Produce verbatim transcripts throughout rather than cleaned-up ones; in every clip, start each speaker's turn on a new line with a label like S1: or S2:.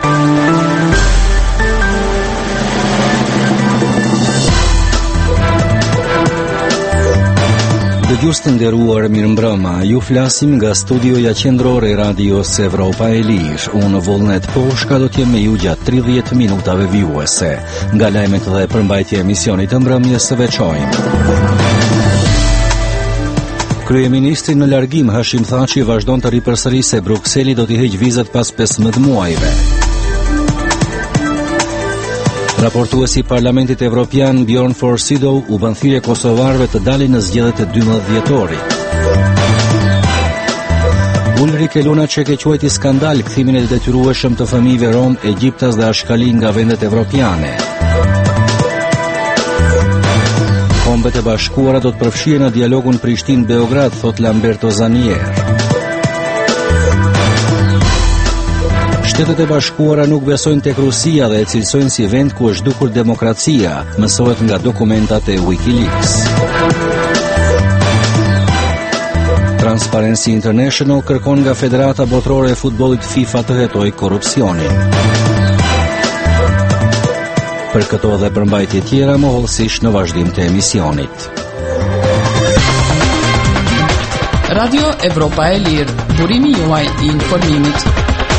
S1: Dëgjues të nderuar, mirëmbrëma. Ju flasim nga studioja qendrore e radios Evropa e Lirë. Unë Vullnet Poshka do t'jem me ju gjatë tridhjetë minutave vijuese. Nga lajmet dhe përmbajtja e emisionit të mbrëmjes së veçojmë. Kryeministri në largim Hashim Thaçi vazhdon të ripërsërisë se Brukseli do t'i heqë vizat pas pesëmbëdhjetë muajve. Raportuesi i Parlamentit Evropian Bjorn Forsythe u bën thirrje kosovarëve të dalin në zgjedhjet e dymbëdhjetë dhjetorit. Ulrike Lunacek e quajti skandal kthimin e detyrueshëm të fëmijëve rom, egjiptas dhe ashkali nga vendet evropiane. Kombet e Bashkuara do të përfshihen në dialogun Prishtinë-Beograd, thot Lamberto Zanier. Shtetet e Bashkuara nuk besojnë tek Rusia dhe e cilësojnë si vend ku është dukur demokracia, mësohet nga dokumentat e Wikileaks. Transparency International kërkon nga Federata Botërore e Futbollit FIFA të hetojë korrupsionin. Për këto dhe përmbajtje tjera, mohollësisht në vazhdim të emisionit.
S2: Radio Evropa e Lirë, burimi juaj i informimit.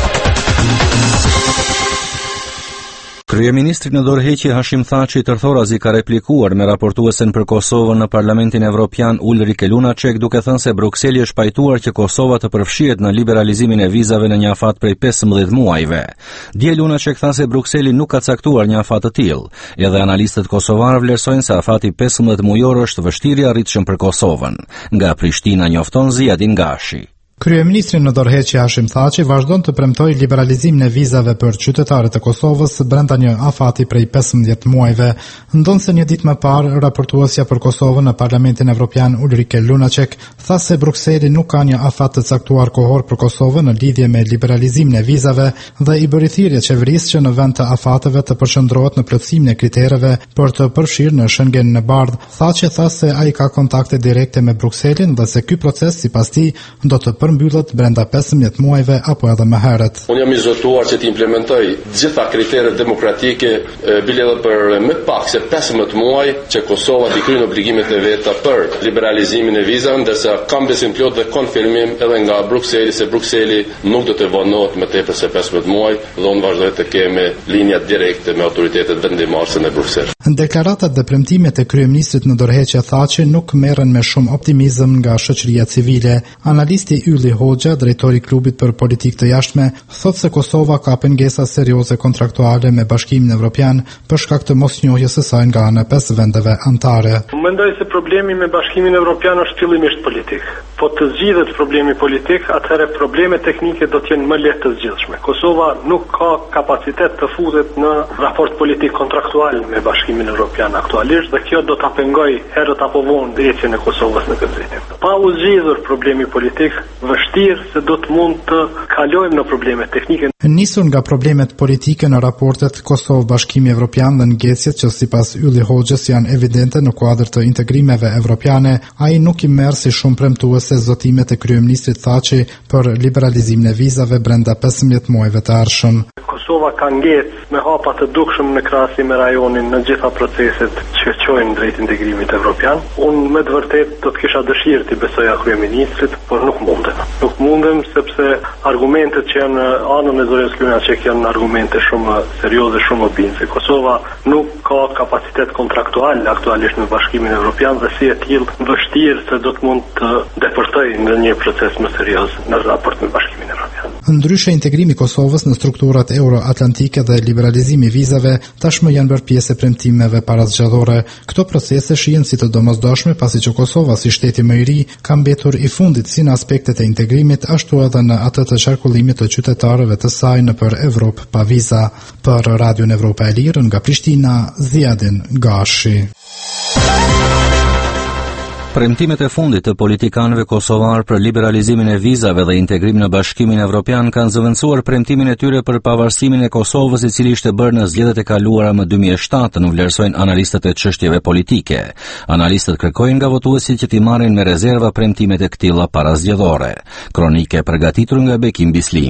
S1: Kryeministri në dorëheqje Hashim Thaçi tërthorazi ka replikuar me raportuesen për Kosovën në Parlamentin Evropian Ulrike Lunacek, duke thënë se Brukseli është pajtuar që Kosova të përfshihet në liberalizimin e vizave në një afat prej pesëmbëdhjetë muajve. Dje Lunacek tha se Brukseli nuk ka caktuar një afat të tillë. Edhe analistët kosovarë vlerësojnë se afati pesëmbëdhjetë mujor është vështirë i arritshëm për Kosovën. Nga Prishtina njofton Ziadin Gashi.
S3: Kryeministri në dorëheqje Hashim Thaçi vazhdon të premtojë liberalizimin e vizave për qytetarët e Kosovës brenda një afati prej pesëmbëdhjetë muajve. Ndonse një ditë më parë, raportuesja për Kosovën në Parlamentin Evropian Ulrike Lunacek tha se Brukseli nuk ka një afat të caktuar kohor për Kosovën në lidhje me liberalizimin e vizave dhe i bëri thirrje qeverisë që në vend të afateve të përqendrohet në plotësimin e kritereve për të përfshirë në Schengen në bardh. Thaçi tha se ai ka kontakte direkte me Brukselin dhe se ky proces sipas tij do të mbyllet brenda pesëmbëdhjetë muajve apo edhe më herët.
S4: Unë jam i zotuar që të implementoj gjitha kriteret demokratike, bile edhe për më pak se pesëmbëdhjetë muaj që Kosova t'i kryejë obligimet e veta për liberalizimin e vizave, ndërsa kam besim plot dhe konfirmim edhe nga Brukseli se Brukseli nuk do të vonohet më tepër se pesëmbëdhjetë muaj dhe unë vazhdoj të kemi linja direkte me autoritetet vendimmarrëse në Bruksel.
S3: Deklaratat dhe premtimet e kryeministrit në dorëheqje Thaçi nuk merren me shumë optimizëm nga shoqëria civile. Analisti Ylli Hoxha, drejtori i klubit për politikë të jashtme, thotë se Kosova ka pengesa serioze kontraktuale me Bashkimin Evropian për shkak të mosnjohjes së saj nga ana e pesë vendeve anëtare.
S5: Mendoj se problemi me Bashkimin Evropian është fillimisht politik. Po të zgjidhet problemi politik, atëherë problemet teknike do të jenë më lehtë të zgjidhshme. Kosova nuk ka kapacitet të futet në raport politik kontraktual me Bashkimin Evropian aktualisht dhe kjo do ta pengojë herët apo vonë ecjen e Kosovës në këtë drejtim. Pa u zgjidhur problemi politik, vështirë se do të mund të kalojmë në probleme teknike.
S3: Nisur nga problemet politike në raportet Kosovë-Bashkimi Evropian dhe ngecjet që sipas Ylli Hoxhës janë evidente në kuadër të integrimeve evropiane, ai nuk i merr si shumë premtuese zotimet e kryeministrit Thaçi për liberalizimin e vizave brenda pesëmbëdhjetë muajve të ardhshëm.
S5: Kosova ka ngecë me hapa të dukshëm në krahasim me rajonin në gjitha proceset që çojnë drejt integrimit evropian. Unë me të vërtetë do të kisha dëshirë të besoja kryeministrit, por nuk mundem. Nuk mundem sepse argumentet që janë anën e Zorës Lunacek janë argumente shumë serioze, shumë obinse. Kosova nuk ka kapacitet kontraktual aktualisht në Bashkimin Evropian dhe si e tillë vështirë se do të mund të deportojë në një proces më serioz në raport me Bashkimin Evropian.
S3: Ndryshe integrimi i Kosovës në strukturat euroatlantike dhe liberalizimi i vizave tashmë janë bërë pjesë e premtimeve parazgjedhore. Këto procese shihen si të domosdoshme pasi që Kosova si shteti më i ri ka mbetur i fundit si në aspektet e integrimit ashtu edhe në atë të qarkullimit të qytetarëve të saj nëpër Evropë pa viza. Për Radion Evropa e Lirë nga Prishtina, Ziadin Gashi.
S1: Premtimet e fundit të politikanëve kosovar për liberalizimin e vizave dhe integrim në Bashkimin Evropian kanë zëvendësuar premtimin e tyre për pavarësimin e Kosovës, i cili ishte bërë në zgjedhjet e kaluara më dy mijë e shtatë, në vlerësojnë analistët e çështjeve politike. Analistët kërkojnë nga votuesit që t'i marrin me rezerva premtimet e këtilla parazgjedhore. Kronike përgatitur nga Bekim Bislimi.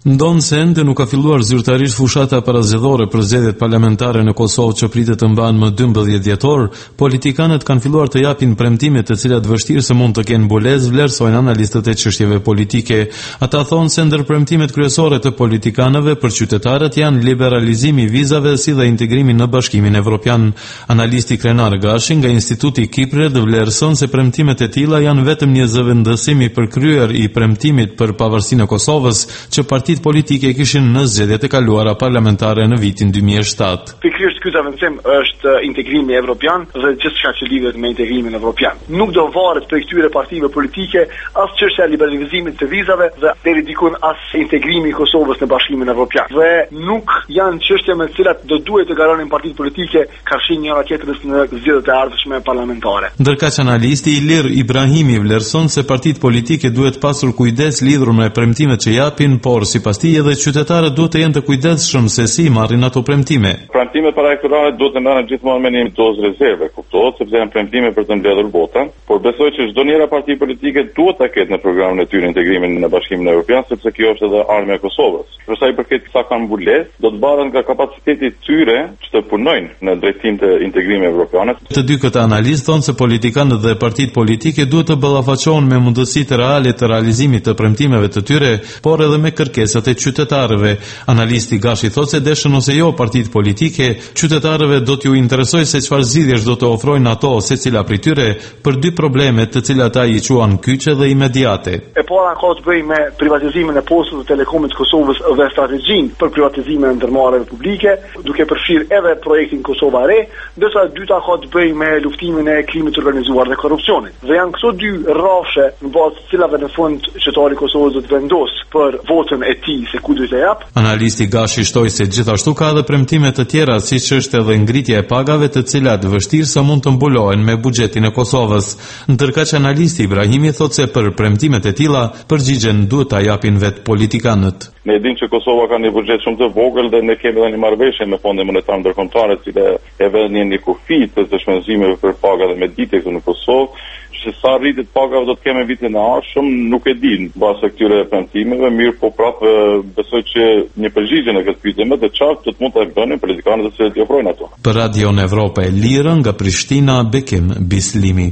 S6: Ndonë se ende nuk ka filluar zyrtarisht fushata parazgjedhore për zgjedhjet parlamentare në Kosovë që pritet të mbahen më dymbëdhjetë dhjetor, politikanët kanë filluar të japin premtime të cilat vështirë mund të kenë mbulesë, vlerësojnë analistët e çështjeve politike. Ata thonë se ndër premtimet kryesore të politikanëve për qytetarët janë liberalizimi i vizave si dhe integrimi në Bashkimin Evropian. Analisti Krenar Gashi nga Instituti Kipret vlerëson se premtimet e tilla janë vetëm një zëvendësim i përkryer i premtimit për pavarësinë e Kosovës që partitë politike kishin në zgjedhjet e kaluara parlamentare në vitin dy mijë e shtatë.
S7: Pikërisht ky zëvendësim është integrimi evropian dhe gjithçka që lidhet me integrimin evropian. Nuk do varet prej këtyre partive politike as çështja e liberalizimit të vizave dhe deri diku as integrimi i Kosovës në Bashkimin Evropian. Dhe nuk janë çështje me të cilat do duhet të garonin partitë politike karshin njëra tjetrës në zgjedhjet e ardhshme parlamentare.
S6: Ndërkaq analisti Ilir Ibrahimi vlerëson se partitë politike duhet pasur kujdes lidhur me premtimet që japin, por sipas tij edhe qytetarët duhet të jenë të kujdesshëm se si marrin ato premtime.
S8: Premtimet paraelektorale duhet të merren gjithmonë me një dozë rezerve, kuptohet, sepse janë premtime për të mbledhur vota, por besoj që çdo njëra parti politike duhet ta ketë në programin e tyre integrimin në Bashkimin Evropian, sepse kjo është edhe armja e Kosovës. Për sa i përket sa kanë mbulesë, do të barën nga kapaciteti i tyre që të punojnë në drejtim të integrimit evropian.
S6: Të dy këta analistë thonë se politikanët dhe partitë politike duhet të ballafaqohen me mundësitë reale të realizimit të premtimeve të tyre, por edhe me kërkesat e qytetarëve. Analisti Gashi thotë se deshën ose jo partitë politike, qytetarëve do t'ju interesojë se çfarë zgjidhjesh do të ofrojnë ato secila prej tyre për dy probleme të cilat ai i quan kyçe dhe imediate.
S7: E para ka të bëjë me privatizimin e postës së Telekomit të Kosovës dhe strategjinë për privatizimin e ndërmarrjeve publike, duke përfshirë edhe projektin Kosova Re, ndërsa e dyta ka të bëjë me luftimin e krimit të organizuar dhe korrupsionit. Dhe janë këto dy rrafshe në bazë të cilave në fund qytetari i Kosovës do të vendosë për votën e tij se ku do të jap.
S6: Analisti Gashi shtoi se gjithashtu ka edhe premtime të tjera, siç është edhe ngritja e pagave, të cilat vështirë sa mund të mbulohen me buxhetin e Kosovës. Ndërkaq analisti Ibrahimi thotë se për premtimet e tilla përgjigjen duhet ta japin vet politikanët.
S8: Ne dimë që Kosova ka një buxhet shumë të vogël dhe ne kemi edhe një marrëveshje me Fondin Monetar Ndërkombëtar, e cila e vën një një kufi të shpenzimeve për paga dhe medite këtu në Kosovë. Që sa rritet pagave do të kemi vitin e ardhshëm, nuk e di mbas këtyre premtimeve, mirë po prapë besoj që një përgjigje në këtë pyetje më të qartë do të mund ta bënin politikanët që i ofrojnë ato.
S6: Për Radio Evropa e Lirë nga Prishtina, Bekim Bislimi.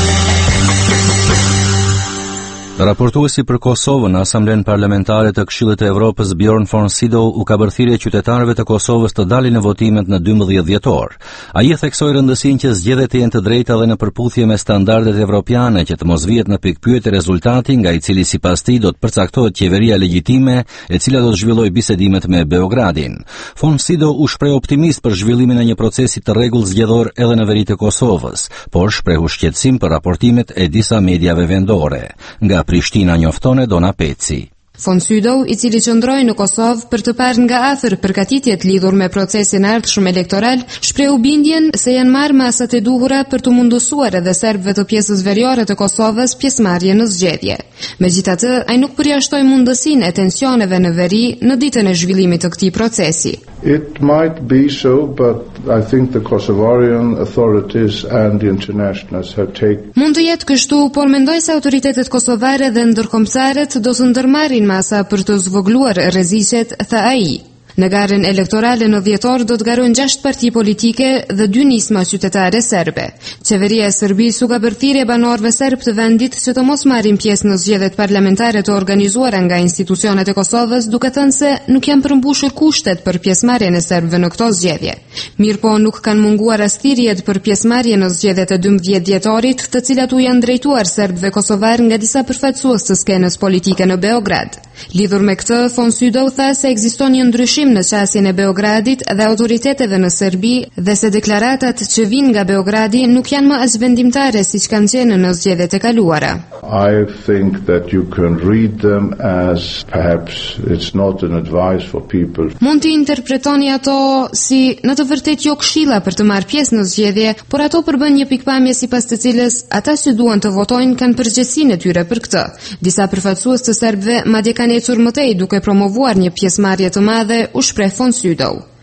S1: Raportuesi për Kosovën në Asamblenë Parlamentare të Këshillit të Evropës Bjorn von Sydow u ka bërë thirrje qytetarëve të Kosovës të dalin në votimet në dymbëdhjetë dhjetor. Ai e theksoi rëndësinë që zgjedhjet të jenë të drejta dhe në përputhje me standardet evropiane, që të mos vihet në pikpyetje rezultati nga i cili sipas tij do të përcaktohet qeveria legjitime, e cila do të zhvillojë bisedimet me Beogradin. Von Sydow u shpreh optimist për zhvillimin e një procesi të rregullt zgjedhor edhe në veri të Kosovës, por shprehu shqetësim për raportimet e disa mediave vendore. Nga Prishtina njoftone Dona Peci.
S9: Von Sydow, i cili qëndroi në Kosovë për të parë nga afër përgatitjet lidhur me procesin e ardhshëm elektoral, shprehu bindjen se janë marrë masat e duhura për të mundësuar edhe serbëve të pjesës veriore të Kosovës pjesëmarrje në zgjedhje. Megjithatë, ai nuk përjashtoi mundësinë e tensioneve në veri në ditën e zhvillimit të këtij procesi.
S10: It might be so, but I think the Kosovarian authorities and the internationals have taken.
S9: Mund të jetë kështu, por mendoj se autoritetet kosovare dhe ndërkombëtarët do të ndërmarrin masa për të zvogluar rreziqet, tha ai. Në garën elektorale në dhjetor do të garojnë gjashtë parti politike dhe dy nisma qytetare serbe. Qeveria e Serbisë u ka bërë thirrje banorëve serb të vendit që të mos marrin pjesë në zgjedhjet parlamentare të organizuara nga institucionet e Kosovës, duke thënë se nuk janë përmbushur kushtet për pjesëmarrjen e serbëve në këto zgjedhje. Mirpo nuk kanë munguar as thirrjet për pjesëmarrje në zgjedhjet e dymbëdhjetë dhjetorit, të cilat u janë drejtuar serbëve kosovar nga disa përfaqësues të skenës politike në Beograd. Lidhur me këtë, von Sydow tha se ekziston një ndryshim në qasjen e Beogradit dhe autoriteteve në Serbi dhe se deklaratat që vijnë nga Beogradi nuk janë më as vendimtare siç kanë qenë në zgjedhjet e kaluara.
S10: I think that you can read them as perhaps it's not an advice for people.
S9: Mund të interpretoni ato si në të vërtetë jo këshilla për të marrë pjesë në zgjedhje, por ato përbën një pikpamje sipas të cilës ata që duan të votojnë kanë përgjegjësinë e tyre për këtë. Disa përfaqësues të serbëve madje kanë ecur më tej duke promovuar një pjesëmarrje të madhe, u shpreh von Sydow.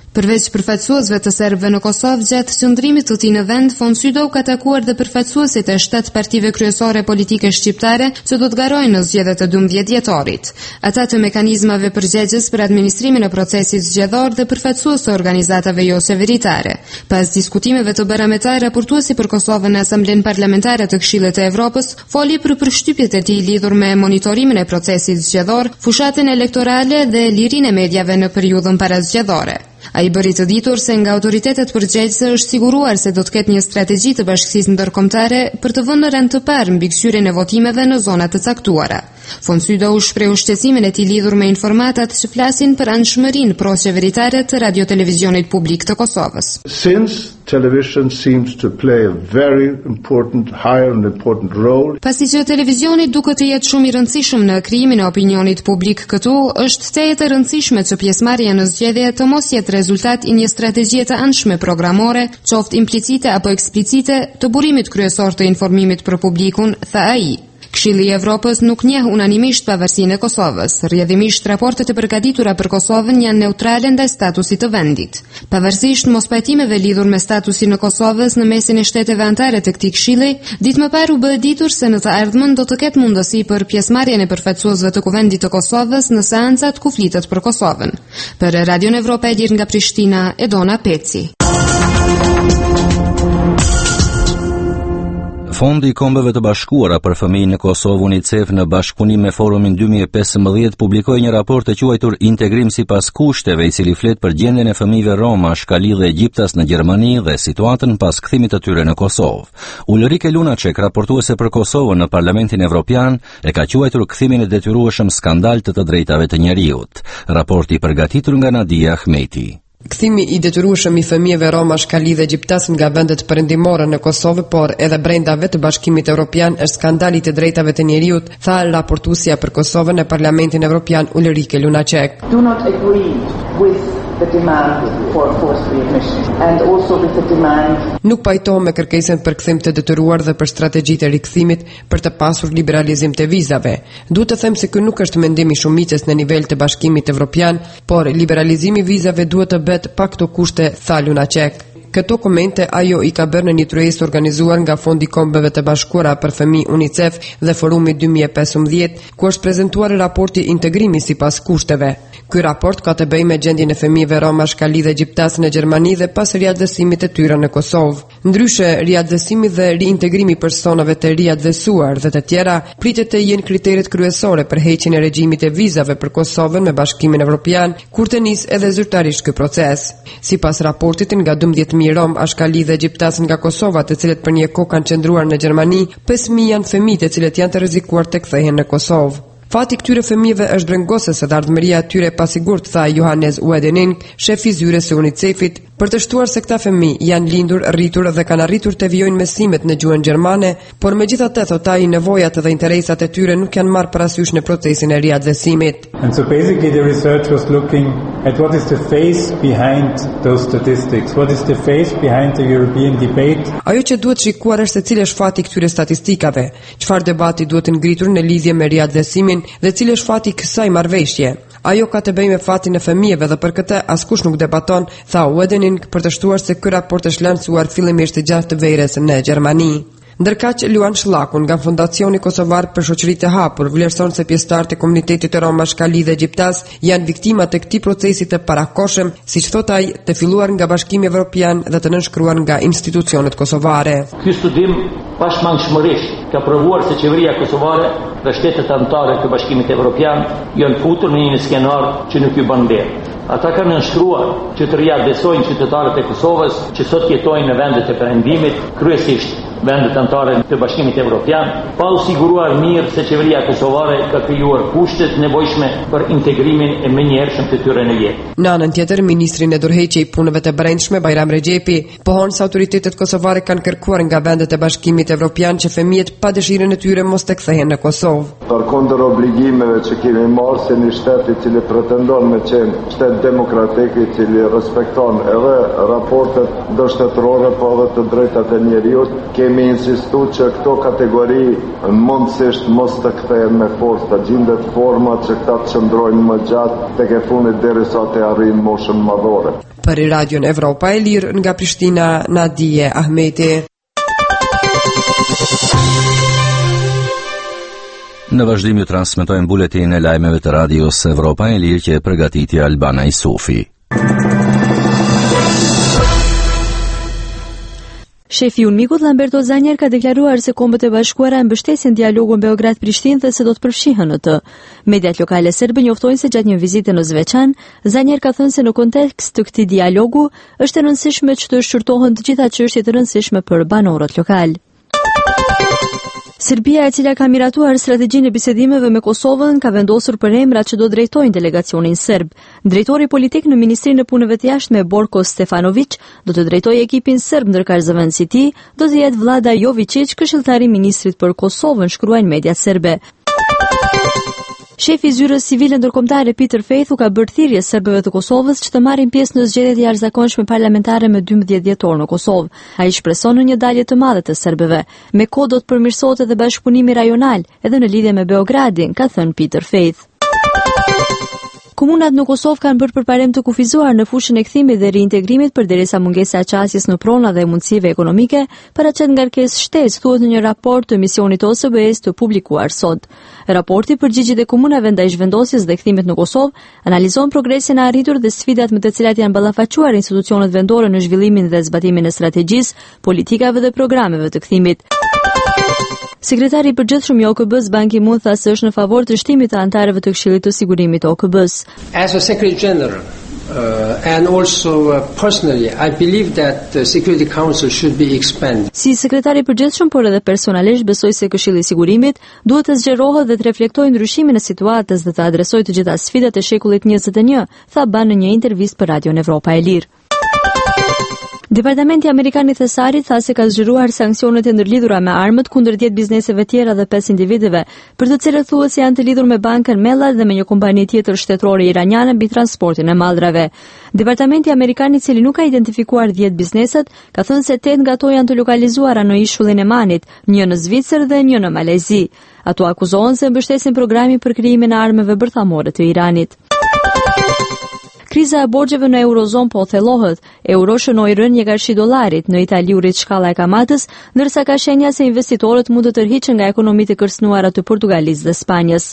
S9: Përveç përfaqësuesve të serbëve në Kosovë gjatë qëndrimit të tij në vend, von Sydow ka takuar dhe përfaqësuesit e shtatë partive kryesore politike shqiptare që do të garojnë në zgjedhjet e dymbëdhjetë dhjetorit. Ata të mekanizmave përgjegjës për administrimin e procesit zgjedhor dhe përfaqësues të organizatave jo qeveritare. Pas diskutimeve të bëra me ta, raportuesi për Kosovën në Asamblenë Parlamentare të Këshillit të Evropës foli për përshtypjet e tij lidhur me monitorimin e procesit zgjedhor, fushatën elektorale dhe lirinë e mediave në periudhën parazgjedhore. A i bëri të ditur se nga autoritetet përgjegjëse është siguruar se do të ketë një strategji të bashkësisë ndërkombëtare për të vënë në rend të parë mbikëqyrjen e votimeve në zona të caktuara. Von Sydow shprehu shqetësimin e tij lidhur me informatat që flasin për anëshmërinë pro-qeveritare të radio-televizionit publik të Kosovës.
S10: Since television seems to play a very important, higher and important role.
S9: Pasi që televizioni duket të jetë shumë i rëndësishëm në krijimin e opinionit publik këtu, është tejet e rëndësishme që pjesëmarrja në zgjedhje të mos jetë rezultat i një strategjie të anshme programore, qoftë implicite apo eksplicite, të burimit kryesor të informimit për publikun, tha ai. Këshilli i Evropës nuk njeh unanimisht pavarësinë e Kosovës. Rrjedhimisht raportet e përgatitura për Kosovën janë neutrale ndaj statusit të vendit. Pavarësisht mospajtimeve lidhur me statusin e Kosovës në mesin e shteteve anëtare të këtij këshilli, ditë më parë u bë ditur se në të ardhmen do të ketë mundësi për pjesëmarrjen e përfaqësuesve të Kuvendit të Kosovës në seancat ku flitet për Kosovën. Për Radion Evropa e Lirë nga Prishtina, Edona Peci.
S1: Fondi i Kombeve të Bashkuara për Fëmijën në Kosovë UNICEF në bashkëpunim me Forumin dy mijë e pesëmbëdhjetë publikoi një raport të quajtur Integrim sipas kushteve, i cili flet për gjendjen e fëmijëve Roma, Shkali dhe Egjiptas në Gjermani dhe situatën pas kthimit të tyre në Kosovë. Ulrike Lunacek, raportuese për Kosovën në Parlamentin Evropian, e ka quajtur kthimin e detyrueshëm skandal të të drejtave të njerëzit. Raporti i përgatitur nga Nadia Ahmeti.
S11: Kthimi i detyrueshëm i fëmijëve Roma, Shkali dhe Egjiptas nga vendet perëndimore në Kosovë, por edhe brenda vetë Bashkimit Evropian është skandali të drejtave të njerëzit, tha raportuesja për Kosovën në Parlamentin Evropian Ulrike Lunacek.
S12: Do not agree with the demand for forced readmission and also with the demand.
S11: Nuk pajtohem me kërkesën për kthim të detyruar dhe për strategjitë e rikthimit për të pasur liberalizim të vizave. Duhet të them se ky nuk është mendimi i shumicës në nivel të Bashkimit Evropian, por liberalizimi i vizave duhet të bëhet pa këto kushte, tha Lunacek. Këto komente ajo i ka bërë në një tryezë organizuar nga Fondi i Kombeve të Bashkuara për Fëmijë UNICEF dhe Forumi dy mijë e pesëmbëdhjetë, ku është prezantuar raporti Integrimi sipas kushteve. Ky raport ka të bëjë me gjendjen e fëmijëve Roma, Shkali dhe Egjiptas në Gjermani dhe pas riajdhësimit të tyre në Kosovë. Ndryshe, riajdhësimi dhe riintegrimi i personave të riajdhësuar dhe të tjera pritet të jenë kriteret kryesore për heqjen e regjimit e vizave për Kosovën me Bashkimin Evropian, kur të nisë edhe zyrtarisht ky proces. Sipas raportit, nga dymbëdhjetë mijë Rom, Shkali dhe Egjiptas nga Kosova, të cilët për një kohë kanë qëndruar në Gjermani, pesë mijë janë fëmijë të cilët janë të rrezikuar të kthehen në Kosovë. Fati këtyre fëmijëve është brengosës edhe ardhmëria e tyre e pasigurt, tha Johannes Wedening, shef i zyres së UNICEF-it, për të shtuar se këta fëmijë janë lindur, rritur dhe kanë arritur të vijojnë mësimet në gjuhën gjermane, por megjithatë thotë ai, nevojat dhe interesat e tyre nuk janë marrë parasysh në procesin e riajdhësimit.
S13: And so basically the research was looking at what is the face behind those statistics, what is the face behind the European debate.
S11: Ajo që duhet shikuar është se cili është fati këtyre statistikave, çfarë debati duhet ngritur në lidhje me riajdhësimin dhe cili është fati kësaj marrëveshje. Ajo ka të bëjë me fatin e fëmijëve dhe për këtë askush nuk debaton, tha Wedening, për të shtuar se ky raport është lancuar fillimisht gjatë verës në Gjermani. Ndërkaq, Luan Shllakun nga Fondacioni Kosovar për Shoqëritë e Hapur vlerëson se pjesëtarët e komunitetit të Roma, Shkali dhe Egjiptas janë viktima të këtij procesi të parakoshëm, siç thot ai, të filluar nga Bashkimi Evropian dhe të nënshkruar nga institucionet kosovare.
S14: Ky studim pashmangshmërisht ka provuar se qeveria kosovare dhe shtetet anëtare të Bashkimit Evropian janë futur në një skenar që nuk ju bën vlerë. Ata kanë nënshkruar që të riajdhësojnë qytetarët e Kosovës që sot jetojnë në vendet e perëndimit, kryesisht vendet anëtare të Bashkimit Evropian, pa u siguruar mirë se qeveria kosovare ka krijuar kushtet nevojshme për integrimin e menjëhershëm të tyre në jetë.
S11: Në anën tjetër, ministri në dorëheqje i punëve të brendshme Bajram Rexhepi pohon se autoritetet kosovare kanë kërkuar nga vendet e Bashkimit Evropian që fëmijët pa dëshirën e tyre mos të kthehen në Kosovë.
S10: Përkundër obligimeve që kemi marrë si një shtet i cili pretendon me qenë shtet demokratik, i cili respekton edhe raportet ndërshtetërore po edhe të drejtat e njerëzit, kemi insistu që këto kategori mundësisht mos të kthehen me forcë, të gjendet forma që këta të qëndrojnë më gjatë tek e fundit derisa të arrijnë moshën madhore.
S11: Për Radion Evropa e Lirë nga Prishtina, Nadije Ahmeti.
S1: Në vazhdim ju transmetojmë buletin e lajmeve të Radios Evropa e Lirë që e përgatitja Albana Isufi.
S15: Shefi Unmikut Lamberto Zanjer ka deklaruar se Kombët e Bashkuara mbështesin dialogun Beograd-Prishtinë dhe se do të përfshihen në të. Mediat lokale serbe njoftojnë se gjatë një vizite në Zveçan, Zanjer ka thënë se në kontekst të këtij dialogu është e rëndësishme që të shqyrtohen të gjitha çështjet e rëndësishme për banorët lokal. Serbia, e cila ka miratuar strategjinë e bisedimeve me Kosovën, ka vendosur për emrat që do drejtojnë delegacionin serb. Drejtori politik në Ministrinë e Punëve të Jashtme Borko Stefanović do të drejtojë ekipin serb, ndërka zëvendësi i tij do të jetë Vlada Jovičić, këshilltari i ministrit për Kosovën, shkruajnë mediat serbe. Shefi i zyrës civile ndërkombëtare Peter Faith u ka bërë thirrje serbëve të Kosovës që të marrin pjesë në zgjedhjet e jashtëzakonshme parlamentare më dymbëdhjetë dhjetor në Kosovë. Ai shpreson në një dalje të madhe të serbëve. Me kohë do të përmirësohet edhe bashkëpunimi rajonal, edhe në lidhje me Beogradin, ka thënë Peter Faith. Komunat në Kosovë kanë bërë përparim të kufizuar në fushën e kthimit dhe reintegrimit përderisa mungesa e qasjes në prona dhe mundësive ekonomike paraqet ngarkesë shtesë, thuhet në një raport të misionit O S B E-s të publikuar sot. Raporti përgjigjet e komunave ndaj zhvendosjes dhe kthimit në Kosovë analizon progresin e arritur dhe sfidat me të cilat janë ballafaquar institucionet vendore në zhvillimin dhe zbatimin e strategjisë, politikave dhe programeve të kthimit. Sekretari i përgjithshëm i O K B-s Ban Ki-moon tha se është në favor të shtimit të anëtarëve të Këshillit të Sigurimit të O K B-s.
S16: As a Secretary General uh, and also uh, personally, I believe that the Security Council should be expanded.
S15: Si sekretari i përgjithshëm, por edhe personalisht besoj se Këshilli i Sigurimit duhet të zgjerohet dhe të reflektojë ndryshimin e situatës dhe të adresojë të gjitha sfidat e shekullit njëzet e një, tha Ban në një intervistë për Radion Evropa e Lirë. Departamenti Amerikan i Thesarit tha se ka zgjeruar sanksionet e ndërlidhura me armët kundër dhjetë bizneseve tjera dhe pesë individëve, për të cilët thuhet se janë të lidhur me bankën Mellad dhe me një kompani tjetër shtetërore iraniane mbi transportin e mallrave. Departamenti Amerikan, i cili nuk ka identifikuar dhjetë bizneset, ka thënë se tetë nga ato janë të lokalizuara në ishullin e Manit, një në Zvicër dhe një në Malezi. Ato akuzohen se mbështesin programin për krijimin e armëve bërthamore të Iranit. Kriza e borxheve në Eurozon po thellohet. Euro shënoi rënje qarshi dollarit, në Itali u rrit shkalla e kamatës, ndërsa ka shenja se investitorët mund të tërhiqen nga ekonomitë e kërcënuara të Portugalisë dhe Spanjës.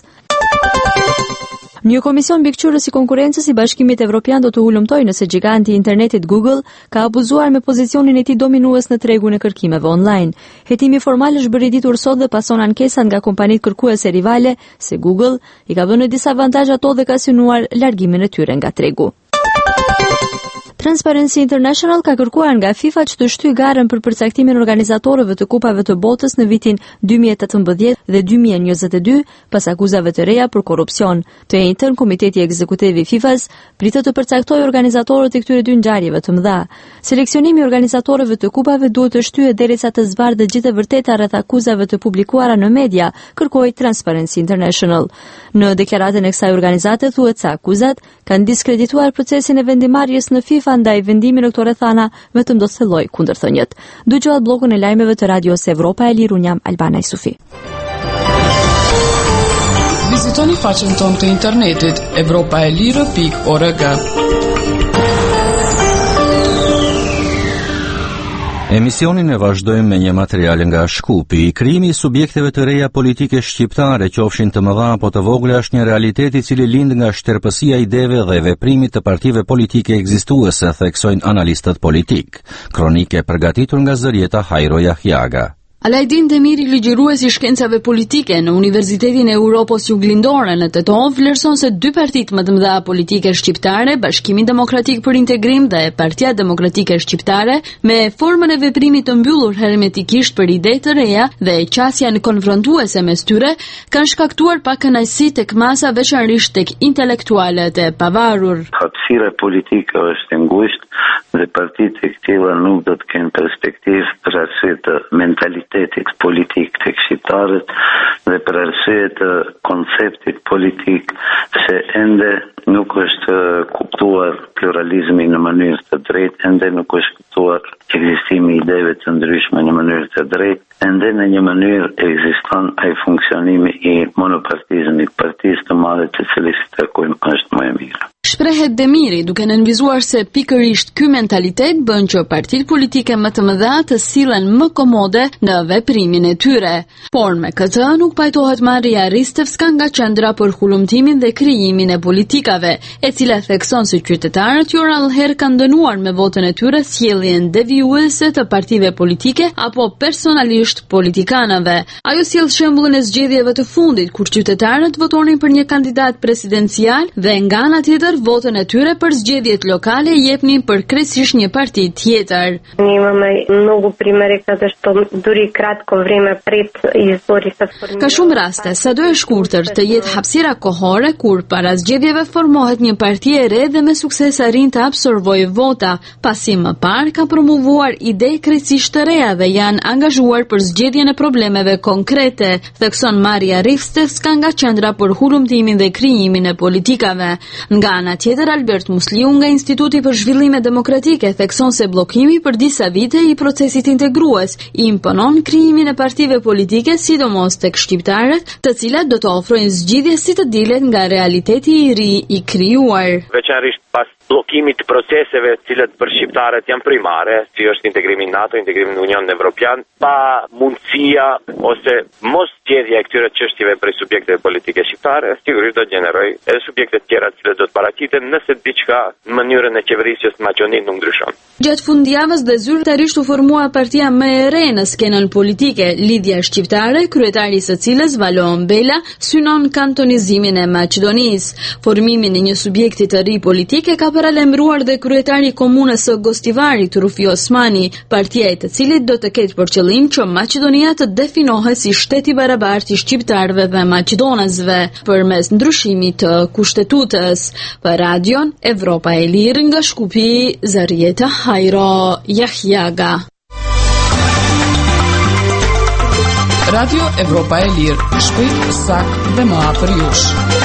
S15: Një komision mbikëqyrës i konkurrencës i Bashkimit Evropian do të hulumtojë nëse giganti i internetit Google ka abuzuar me pozicionin e tij dominues në tregun e kërkimeve online. Hetimi formal është bërë i ditur sot dhe pason ankesat nga kompanitë kërkuese rivale se Google i ka vënë në disavantazh ato dhe ka synuar largimin e tyre nga tregu. Transparency International ka kërkuar nga FIFA që të shtyjë garën për përcaktimin organizatorëve të kupave të botës në vitin dy mijë e tetëmbëdhjetë dhe dy mijë e njëzet e dy pas akuzave të reja për korrupsion. Të njëjtën, Komiteti Ekzekutiv i FIFA-s pritet të përcaktojë organizatorët e këtyre dy ngjarjeve të mëdha. Seleksionimi i organizatorëve të kupave duhet të shtyhet derisa të zbardhë të gjitha vërteta rreth akuzave të publikuara në media, kërkoi Transparency International. Në deklaratën e kësaj organizate thuhet se akuzat kanë diskredituar procesin e vendimarrjes në FIFA ndaj vendimi në këto rrethana, vetëm do të thelloj kundërthënjet. Dëgjohat bllokun e lajmeve të Radios Evropa e Lirë, unë jam Albana Isufi.
S2: Vizitoni faqen tonë të internetit evropaelire pikë org.
S1: Emisionin e vazhdojmë me një material nga Shkupi. Krijimi i subjekteve të reja politike shqiptare, qofshin të mëdha apo të vogla, është një realitet i cili lind nga shtërpësia e ideve dhe veprimit të partive politike ekzistuese, theksojnë analistët politik. Kronike përgatitur nga Zërieta Hajro Jahjaga.
S17: Alajdin Demiri, ligjërues i shkencave politike në Universitetin e Europos Juglindore në Teton, vlerëson se dy partitë më të mëdha politike shqiptare, Bashkimi Demokratik për Integrim dhe Partia Demokratike Shqiptare, me formën e veprimit të mbyllur hermetikisht për ide të reja dhe qasjen konfrontuese mes tyre, kanë shkaktuar pakënaqësi tek masa, veçanërisht tek intelektualët e pavarur.
S18: Hapësira politike është e ngushtë dhe partitë e këtilla nuk do të kenë perspektivë për arsye të mentalitetit politik të shqiptarët dhe për arsye të konceptit politik se ende nuk është kuptuar pluralizmi në mënyrë të drejtë, ende nuk është kuptuar ekzistimi i ideve të ndryshme në mënyrë të drejtë, ende në një mënyrë ekziston ai funksionimi i monopartizmit, partisë të madhe të cilës i takojmë është më e mirë.
S17: Shprehet Demiri, duke nënvizuar se pikërisht ky mentalitet bën që partitë politike më të mëdha të sillen më komode në veprimin e tyre. Por me këtë nuk pajtohet Maria Ristevska nga qendra për hulumtimin dhe krijimin e politikave, e cila thekson se qytetarët jo rallëherë kanë dënuar me votën e tyre sjelljen devijuese të partive politike apo personalisht politikanëve. Ajo sjell shembullin e zgjedhjeve të fundit kur qytetarët votonin për një kandidat presidencial dhe nga ana tjetër votën e tyre për zgjedhjet lokale jepnin për krejtësisht një parti tjetër. Ka shumë raste, sado e shkurtër të jetë hapësira kohore kur para zgjedhjeve formohet një parti e re dhe me sukses arrin të absorbojë vota, pasi më parë ka promovuar ide krejtësisht të reja dhe janë angazhuar për zgjedhjen e problemeve konkrete, thekson Maria Ristevska nga qendra për hulumtimin dhe krijimin e politikave. Nga ana tjetër, Albert Musliu nga Instituti për Zhvillime Demokratike thekson se bllokimi për disa vite i procesit integrues i imponon krijimin e partive politike, sidomos tek shqiptarët, të cilat do të ofrojnë zgjidhje si të dilet nga realiteti i ri i krijuar.
S19: Veçanërisht pas bllokimit të proceseve të cilët për shqiptarët janë primare, si është integrimi në NATO, integrimi në Unionin Evropian, pa mundësia ose mos zgjedhja e këtyre çështjeve për subjekteve politike shqiptare, sigurisht do të gjenerojë edhe subjekte të tjera të cilët do të paraqiten nëse diçka në mënyrën e qeverisjes të Maqedonisë nuk ndryshon.
S17: Gjatë fundjavës dhe zyrtarisht u formua partia më e re në skenën politike, Lidhja Shqiptare, kryetari i së cilës Valoon Bela synon kantonizimin e Maqedonisë. Formimin e një subjekti të ri politike ka paralajmëruar dhe kryetari i komunës së Gostivarit, Rufi Osmani, partia e të cilit do të ketë për qëllim që Maqedonia të definohet si shtet i barabartë i shqiptarëve dhe maqedonësve përmes ndryshimit të kushtetutës. Për Radion Evropa e Lirë nga Shkupi, Zarieta Hajro Jahjaga.
S2: Radio Evropa e Lirë, shpejt, sakt dhe më afër jush.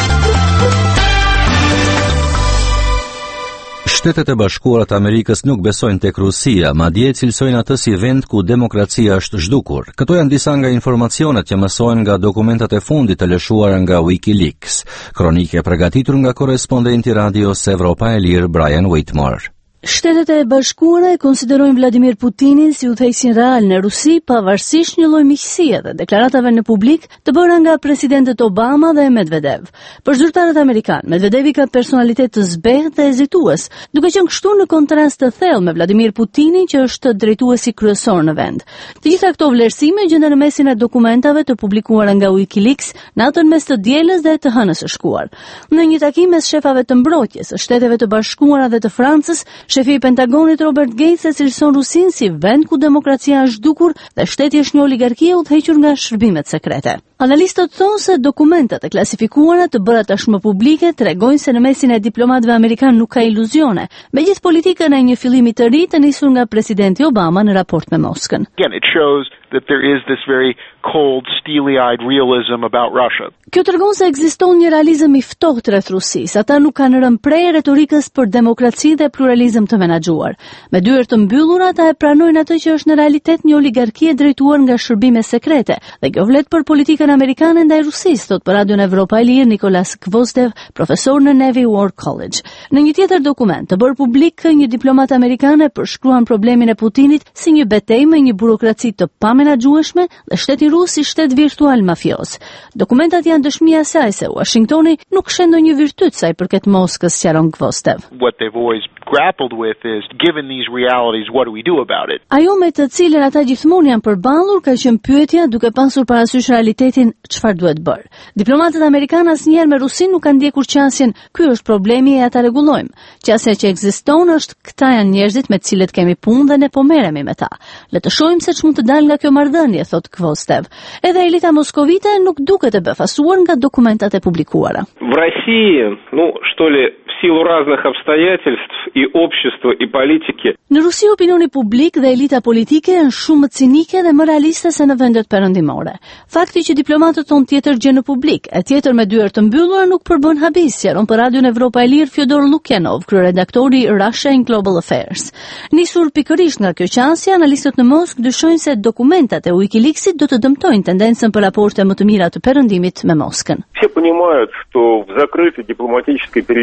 S1: Shtetet e Bashkuara të Amerikës nuk besojnë tek Rusia, madje cilësojnë atë si vend ku demokracia është zhdukur. Këto janë disa nga informacionet që mësohen nga dokumentat e fundit të lëshuara nga WikiLeaks. Kronikë e përgatitur nga korrespondenti radios Evropa e Lirë Brian Whitmore.
S15: Shtetet e Bashkuara e konsiderojnë Vladimir Putinin si udhëheqësin real në Rusi, pavarësisht një lloj miqësie dhe deklaratave në publik të bëra nga presidentët Obama dhe Medvedev. Për zyrtarët amerikanë, Medvedevi ka personalitet të zbehtë dhe hezitues, duke qenë kështu në kontrast të thellë me Vladimir Putinin, që është drejtuesi kryesor në vend. Të gjitha këto vlerësime gjenden në mesin e dokumentave të publikuara nga WikiLeaks natën mes të dielës dhe të hënës së shkuar. Në një takim mes shefave të mbrojtjes së Shteteve të Bashkuara dhe të Francës, shefi i Pentagonit Robert Gates e cilëson Rusin si vend ku demokracia është zhdukur dhe shteti është një oligarkie udhëhequr nga shërbimet sekrete. Analistët thonë se dokumentat e klasifikuara të bëra tashmë publike tregojnë se në mesin e diplomatëve amerikanë nuk ka iluzione, megjithë politikën e një fillimi të ri të nisur nga presidenti Obama në raport me Moskën.
S20: Again, it shows that there is this very cold, steely-eyed realism about Russia.
S15: Kjo tregon se ekziston një realizëm i ftohtë rreth Rusisë. Ata nuk kanë rënë prej retorikës për demokraci dhe pluralizëm të menaxhuar. Me dyert të mbyllura ata e pranojnë atë që është në realitet një oligarki e drejtuar nga shërbime sekrete, dhe kjo vlet për politikën amerikane ndaj Rusisë, thot për Radion Evropa e Lirë Nikolas Gvozdev, profesor në Navy War College. Në një tjetër dokument të bërë publik, një diplomat amerikane përshkruan problemin e Putinit si një betejë me një burokraci të pamenaxhueshme dhe shteti rus si shtet virtual mafios. Dokumentat janë dëshmi e asaj se Washingtoni nuk shen ndonjë virtyt sa i përket Moskës, sqaron Gvozdev.
S20: What they've always grappled with is, given these realities, what do we do about it?
S15: Ajo me të cilën ata gjithmonë janë përballur ka qenë pyetja duke pasur parasysh realitetin, çfarë duhet bërë. Diplomatët amerikanë asnjëherë me Rusin nuk kanë ndjekur qasjen, ky është problemi e ata rregullojmë. Qasja që ekziston është këta janë njerëzit me të cilët kemi punë dhe ne po merremi me ta. Le të shohim se ç'mund të dalë nga kjo marrëdhënie, thot Gvozdev. Edhe elita moskovite nuk duket e befasuar nga dokumentat e publikuara.
S21: В России, ну, что ли, в силу разных обстоятельств и общества, и политики.
S15: Në Rusi opinioni publik dhe elita politike janë shumë më cinike dhe më realiste se në vendet perëndimore. Fakti që diplomatët thonë tjetër gjë në publik, e tjetër me dyert të mbyllura nuk përbën habis, sqaron për Radion Evropa e Lirë Fyodor Lukjanov, kryeredaktori Russia in Global Affairs. Nisur pikërisht nga kjo qasje, analistët në Moskë dyshojnë se dokumentat e WikiLeaksit do të dëmtojnë tendencën për raporte më të mira të perëndimit me Moskën.
S21: Все понимают, что в закрытой дипломатической переписке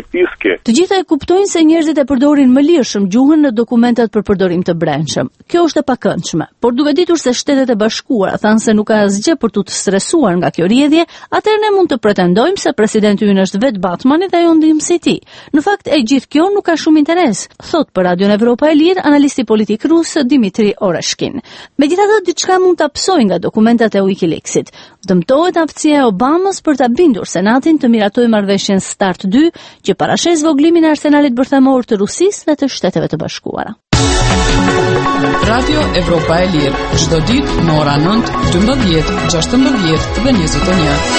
S8: politike.
S15: Të gjitha e kuptojnë se njerëzit e përdorin më lirshëm gjuhën në dokumentat për përdorim të brendshëm. Kjo është e pakëndshme, por duke ditur se Shtetet e Bashkuara thanë se nuk ka asgjë për tu të stresuar nga kjo rrjedhje, atëherë ne mund të pretendojmë se presidenti ynë është vetë Batmani dhe ajo ndihmësi i tij. Në fakt e gjithë kjo nuk ka shumë interes, thot për Radion Evropa e Lirë analisti politik rus Dimitri Oreshkin. Megjithatë, diçka mund ta psojë nga dokumentat e WikiLeaksit. Dëmtohet aftësia e Obamës për ta bindur Senatin të miratojë marrëveshjen START dy, që parashes zvoglimin e arsenalit bërthamor të Rusisë dhe të Shteteve të Bashkuara.
S2: Radio Evropa e Lirë, çdo ditë në ora nëntë, dymbëdhjetë, gjashtëmbëdhjetë dhe njëzet e një.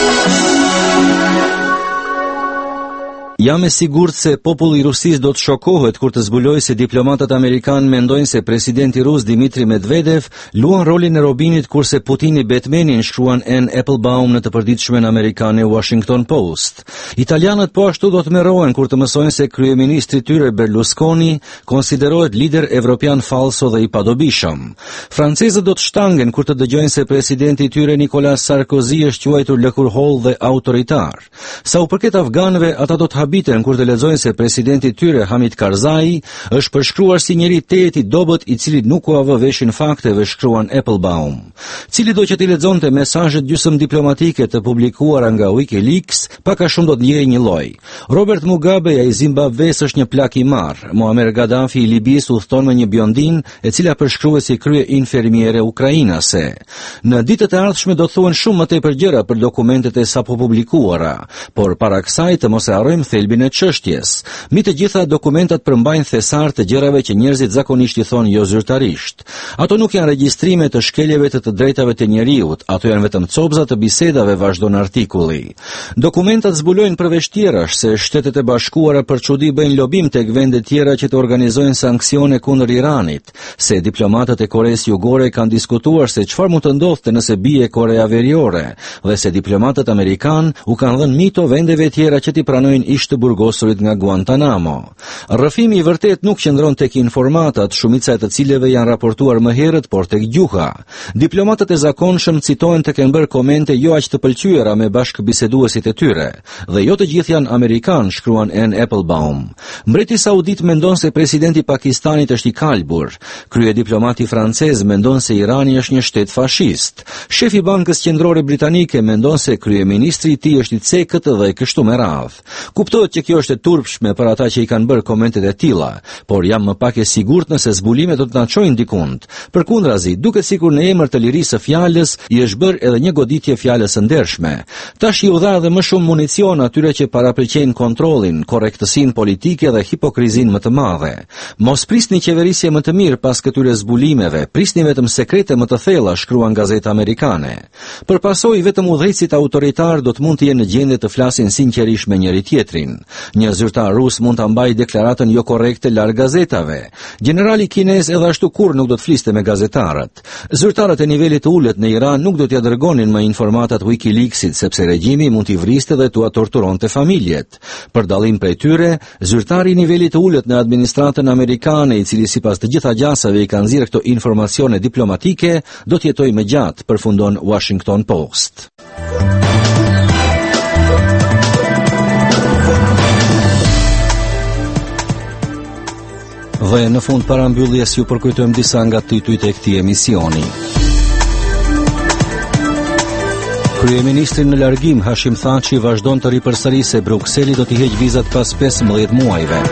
S1: Jam e sigurt se populli i Rusisë do të shokohet kur të zbulojë se diplomatët amerikanë mendojnë se presidenti rus Dmitri Medvedev luan rolin e Robinit kurse Putini Batmanin, shkruan Anne Applebaum në të përditshmen amerikane Washington Post. Italianët po ashtu do të merrohen kur të mësojnë se kryeministri tyre Berlusconi konsiderohet lider evropian falso dhe i padobishëm. Francezët do të shtangen kur të dëgjojnë se presidenti i tyre Nicolas Sarkozy është quajtur lëkurholl dhe autoritar. Sa u përket afganëve, ata do të habiten kur të lexojnë se presidenti i tyre Hamid Karzai është përshkruar si njeri tehet i dobët i cili nuk u avë veshin fakteve, shkruan Applebaum. Cili do që t'i lexonte mesazhet gjysmë diplomatike të publikuara nga WikiLeaks, pak a shumë do të ndjejë një lloj. Robert Mugabe i Zimbabves është një plak i marr. Muammar Gaddafi i Libis udhton me një biondin e cila përshkruhet si krye infermiere ukrainase. Në ditët e ardhshme do të thuhen shumë më tepër gjëra për dokumentet e sapo publikuara, por para kësaj të mos e harrojmë thelbin e çështjes. Mi të gjitha dokumentat përmbajnë thesar të gjërave që njerëzit zakonisht i thonë jo zyrtarisht. Ato nuk janë regjistrime të shkeljeve të të drejtave të njeriut, ato janë vetëm copza të bisedave, vazhdon artikulli. Dokumentat zbulojnë përveç tjerash se Shtetet e Bashkuara për çudi bëjnë lobim tek vende tjera që të organizojnë sanksione kundër Iranit, se diplomatët e Koreas Jugore kanë diskutuar se çfarë mund të ndodhte nëse bie Korea Veriore, dhe se diplomatët amerikan u kanë dhënë mito vendeve tjera që t'i pranojnë ish të burgosurit nga Guantanamo. Rrëfimi i vërtet nuk qëndron tek informatat, shumica e të cilave janë raportuar më herët, por tek gjuha. Diplomatët e zakonshëm citohen të kenë bërë komente jo aq të pëlqyera me bashkëbiseduesit e tyre, dhe jo të gjithë janë amerikan, shkruan Anne Applebaum. Mbreti Saudit mendon se presidenti i Pakistanit është i kalbur. Krye diplomati francez mendon se Irani është një shtet fashist. Shefi i Bankës Qendrore Britanike mendon se kryeministri i tij është i cekët dhe kështu me radhë. Kuptohet që kjo është e turpshme për ata që i kanë bërë komentet e tilla, por jam më pak e sigurt nëse zbulimet do të na çojnë dikund. Përkundrazi, duket sikur në emër të lirisë së fjalës i është bërë edhe një goditje fjalës së ndershme. Tash i u dha edhe më shumë municion atyre që parapëlqejnë kontrollin, korrektësinë politike dhe hipokrizinë më të madhe. Mos prisni qeverisje më të mirë pas këtyre zbulimeve, prisni vetëm sekrete më të thella, shkruan gazeta amerikane. Për pasojë vetëm udhëheqësit autoritar do të mund të jenë në gjendje të flasin sinqerisht me njëri tjetrin. Një zyrtar rus mund ta mbajë deklaratën jo korrekte larg gazetave. Generali kinez edhe ashtu kurrë nuk do të fliste me gazetarët. Zyrtarët e nivelit të ulët në Iran nuk do t'ia dërgonin më informatat WikiLeaksit sepse regjimi mund t'i vriste dhe t'ua torturonte familjet. Për dallim prej tyre, zyrtari i nivelit të ulët në administratën amerikane, i cili sipas të gjitha gjasave i kanë nxjerrë këto informacione diplomatike, do të jetojë më gjatë, përfundon Washington Post. Dhe në fund parambylljes ju përkujtojmë disa nga titujt e këtij emisioni. Kryeministri në largim Hashim Thaçi vazhdon të ripërsërisë se Brukseli do t'i heqë vizat pas pesëmbëdhjetë muajve.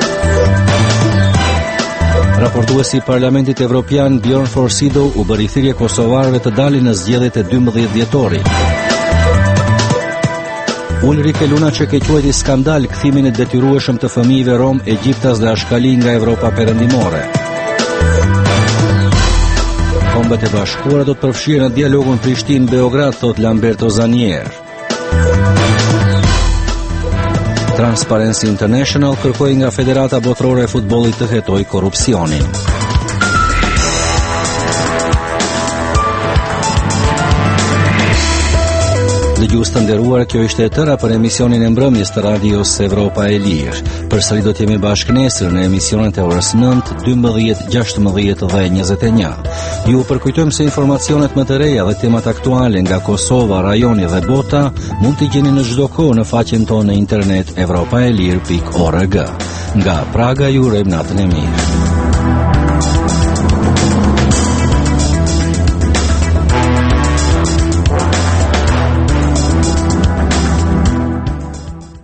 S1: Raportuesi i Parlamentit Evropian Bjorn Forsido u bëri thirrje kosovarëve të dalin në zgjedhjet e dymbëdhjetë dhjetorit. Ulrike Lunacek e quajti skandal kthimin e detyrueshëm të fëmijëve rom, egjiptas dhe ashkali nga Evropa perëndimore. Kombet e Bashkuara do të përfshihen në dialogun Prishtinë-Beograd, thot Lamberto Zanier. Transparency International kërkoi nga Federata Botërore e Futbollit të hetojë korrupsionin. Dëgjues të nderuar, kjo ishte e tëra për emisionin e mbrëmjes të radios Evropa e Lirë. Përsëri do të jemi bashkë nesër në emisionet e orës nëntë, dymbëdhjetë, gjashtëmbëdhjetë dhe njëzet e një. Ju përkujtojmë se informacionet më të reja dhe temat aktuale nga Kosova, rajoni dhe bota mund t'i gjeni në çdo kohë në faqen tonë në internet evropaelir pikë org. Nga Praga ju urojmë natën e mirë.